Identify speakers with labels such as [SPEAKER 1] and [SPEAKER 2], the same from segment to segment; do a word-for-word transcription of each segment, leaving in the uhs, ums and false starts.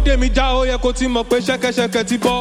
[SPEAKER 1] dé mi já ó yẹ kó ti mọ̀ pé ṣẹ́kẹ́ṣẹkẹ̀ ti bọ́.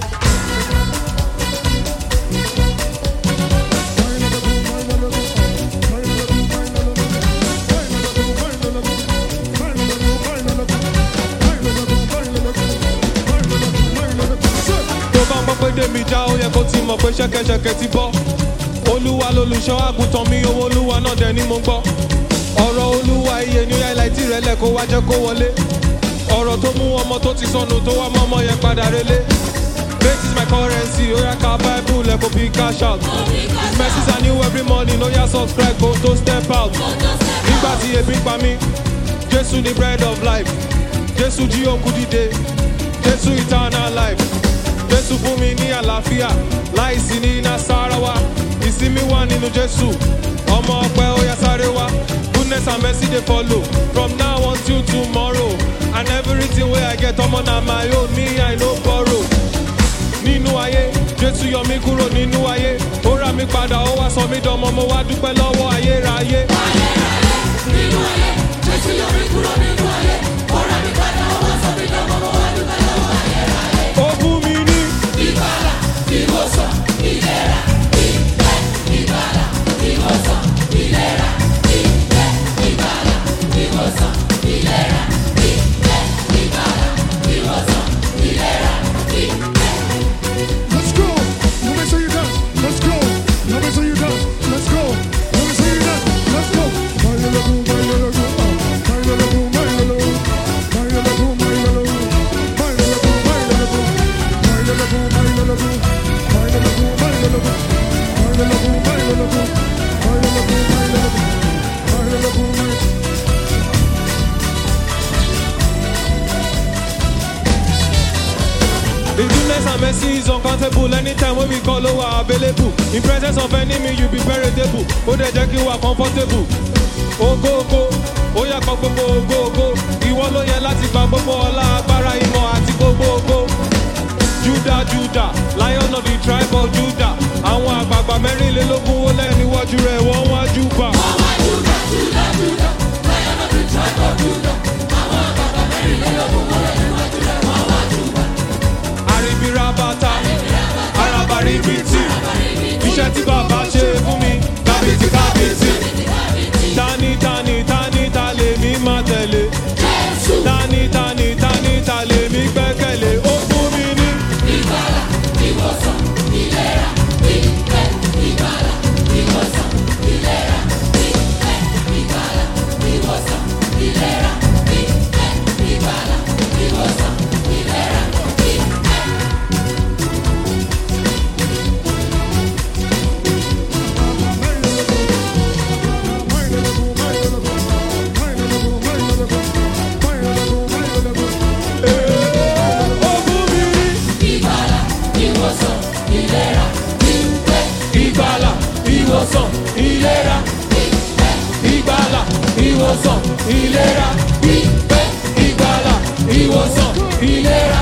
[SPEAKER 1] tó bá mọ̀ pé dé mi já ó yẹ kó ti mọ̀ pé ṣẹ́kẹ́ṣẹkẹ̀ ti bọ́. olúwa lolùṣọ́ àgùntàn mi owó olúwa náà dẹ̀ ni mo gbọ́. ọ̀rọ̀ olúwa iye ní ọ̀yà ìlàìtì rẹ̀ lẹ̀ kó wá jẹ́ kó wọlé. ọ̀rọ̀ tó mú ọmọ tó ti sọnù tó wá mọ́ ọmọ yẹn padà relé. faith is my currency oya ka bible lẹ̀ kó fi cash out. his mercies are new every morning oya subscribe kó tó step out. nígbà tí ebi pa mí jésù ni bread of life. jésù jí òkú dìde jésù eternal life. jésù fún mi ní àlàáfíà láìsí ní nasarawa. ìsinmi wà nínú jésù ọmọ ọpẹ́ oya sáré wá. goodness and mercy dey follow from now until tomorrow. and everything wey I get ọmọ na my own me I no borrow. nínú ayé jésù yọ mí kúrò nínú ayé. ó rà mí padà ó wá sọ mí dọmọ mo wá dúpẹ́ lọ́wọ́ ayérayé.
[SPEAKER 2] ayérayé nínú ayé jésù yọ mí kúrò nínú ayé. ó rà mí padà ó wá sọ mí dọmọ mo wá dúpẹ́ lọ́wọ́ ayérayé.
[SPEAKER 1] ó fún mi ní
[SPEAKER 2] ìgbàlà ìwòsàn ìlera ìfẹ́ ìgbàlà ìwòsàn ìlera ìfẹ́ ìgbàlà ìwòsàn ìlera ìfẹ́ ìgbàlà ìwòsàn ìlera ìfẹ́.
[SPEAKER 3] Let's go. Let me see you dance. Let's go. Let me see you dance. Let's go. Let me see you dance. Let's go. My little boo, my little boo, my little boo, my little boo, my little boo, my little boo, my little boo, my little boo, my little boo, my little boo, my little boo, my little boo, my little boo, my little boo, my little boo, my little boo, my.
[SPEAKER 1] the goodness and mercy is uncountable anytime when we call over available. In presence of enemy you be veritable. ó dẹ̀ jẹ́ kí wà comfortable. ògo ògo ó yà kọ́ gbogbo ògo ògo. ìwọ ló yẹ láti gba gbogbo ọlá agbára ìmọ̀ àti gbogbo ògo. Judah Judah lion of the tribe of Judah. àwọn àgbààgbà mẹ́rìnlélógún ó lẹ́nu iwájú rẹ̀ wọ́n wá júbà.
[SPEAKER 2] wọ́n wá Judah Judah Judah lion of the tribe of Judah. àwọn àgbààgbà mẹ́rìnlélógún ó lẹ́nu iwájú rẹ̀ wọ́n wá júbà.
[SPEAKER 1] Aribirabata, arabaribiti, iṣẹ́ tí bàbá ṣe fún mi, kábíyèsí kábíyèsí. Tani tani tani ta lèmi máa tẹ̀lé. Tani tani tani ta lèmi gbẹ́kẹ̀lé. Ó fún mi ní.
[SPEAKER 2] ìgbàlà ìwòsàn ìlera ìfẹ́ ìgbàlà ìwòsàn ìlera ìfẹ́ ìgbàlà ìwòsàn ìlera ìfẹ́ ìgbàlà ìwòsàn ìlera ìfẹ́.
[SPEAKER 1] Ó fún mi ní.
[SPEAKER 2] ìgbàlà ìwòsàn ìlera ìfẹ́
[SPEAKER 1] Ìgbàlà, ìwòsàn, ìlera. Ìgbàlà, ìwòsàn, ìlera. Ìgbàlà, ìwòsàn, ìlera.